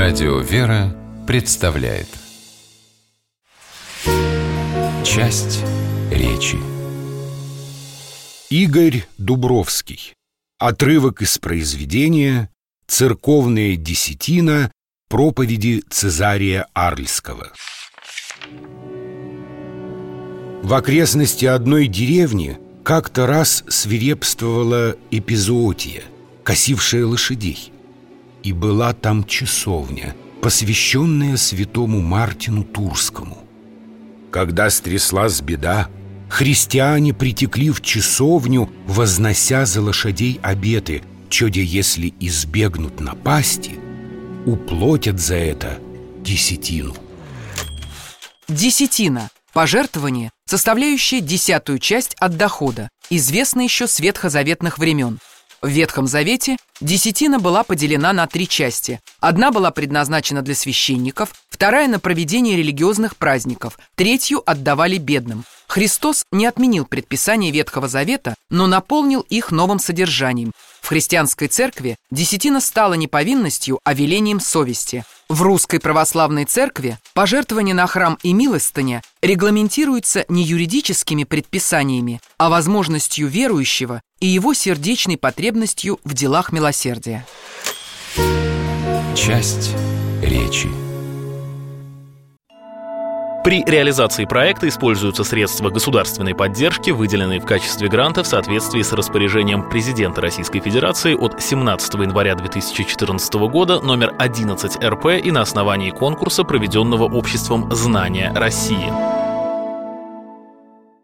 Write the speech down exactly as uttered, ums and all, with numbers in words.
Радио «Вера» представляет часть речи. Игорь Дубровский. Отрывок из произведения «Церковная десятина» проповеди Цезария Арльского. В окрестности одной деревни как-то раз свирепствовала эпизоотия, косившая лошадей. И была там часовня, посвященная святому Мартину Турскому. Когда стряслась беда, христиане притекли в часовню, вознося за лошадей обеты, чудя, если избегнут напасти, уплатят за это десятину. Десятина – пожертвование, составляющее десятую часть от дохода, известно еще с ветхозаветных времен. В Ветхом Завете десятина была поделена на три части. Одна была предназначена для священников, вторая – на проведение религиозных праздников, третью отдавали бедным. Христос не отменил предписания Ветхого Завета, но наполнил их новым содержанием. В христианской церкви десятина стала не повинностью, а велением совести. В русской православной церкви пожертвование на храм и милостыня регламентируется не юридическими предписаниями, а возможностью верующего и его сердечной потребностью в делах милосердия. Часть речи. При реализации проекта используются средства государственной поддержки, выделенные в качестве гранта в соответствии с распоряжением президента Российской Федерации от семнадцатого января две тысячи четырнадцатого года номер одиннадцать эр пэ и на основании конкурса, проведенного обществом «Знания России».